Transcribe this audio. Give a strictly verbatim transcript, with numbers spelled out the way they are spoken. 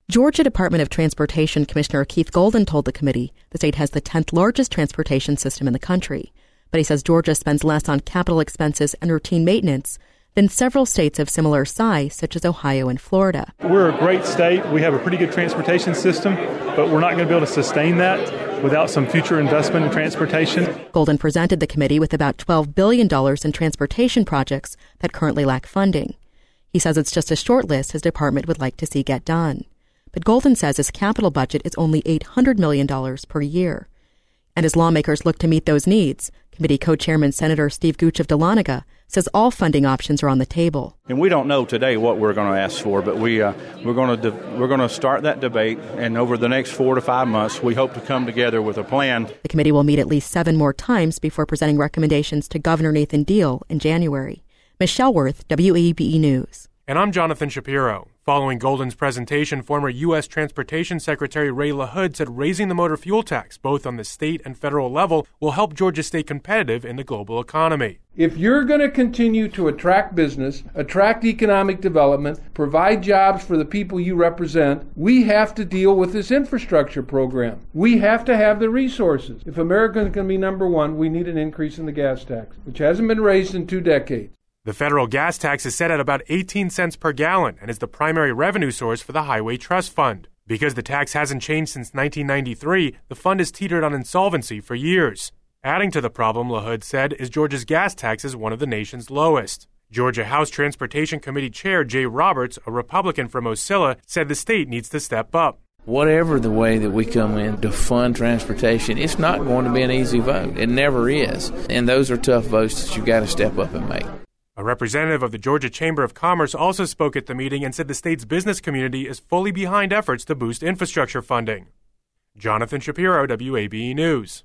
Georgia Department of Transportation Commissioner Keith Golden told the committee the state has the tenth largest transportation system in the country. But he says Georgia spends less on capital expenses and routine maintenance than several states of similar size, such as Ohio and Florida. We're a great state. We have a pretty good transportation system, but we're not going to be able to sustain that without some future investment in transportation. Golden presented the committee with about twelve billion dollars in transportation projects that currently lack funding. He says it's just a short list his department would like to see get done. But Golden says his capital budget is only eight hundred million dollars per year. And as lawmakers look to meet those needs, committee co-chairman Senator Steve Gooch of Dahlonega says all funding options are on the table. And we don't know today what we're going to ask for, but we uh, we're going to de- we're going to start that debate, and over the next four to five months, we hope to come together with a plan. The committee will meet at least seven more times before presenting recommendations to Governor Nathan Deal in January. Michelle Worth, W A B E News. And I'm Jonathan Shapiro. Following Golden's presentation, former U S Transportation Secretary Ray LaHood said raising the motor fuel tax, both on the state and federal level, will help Georgia stay competitive in the global economy. If you're going to continue to attract business, attract economic development, provide jobs for the people you represent, we have to deal with this infrastructure program. We have to have the resources. If America is going to be number one, we need an increase in the gas tax, which hasn't been raised in two decades. The federal gas tax is set at about eighteen cents per gallon and is the primary revenue source for the Highway Trust Fund. Because the tax hasn't changed since nineteen ninety-three, the fund has teetered on insolvency for years. Adding to the problem, LaHood said, is Georgia's gas tax is one of the nation's lowest. Georgia House Transportation Committee Chair Jay Roberts, a Republican from Ocilla, said the state needs to step up. Whatever the way that we come in to fund transportation, it's not going to be an easy vote. It never is. And those are tough votes that you've got to step up and make. A representative of the Georgia Chamber of Commerce also spoke at the meeting and said the state's business community is fully behind efforts to boost infrastructure funding. Jonathan Shapiro, W A B E News.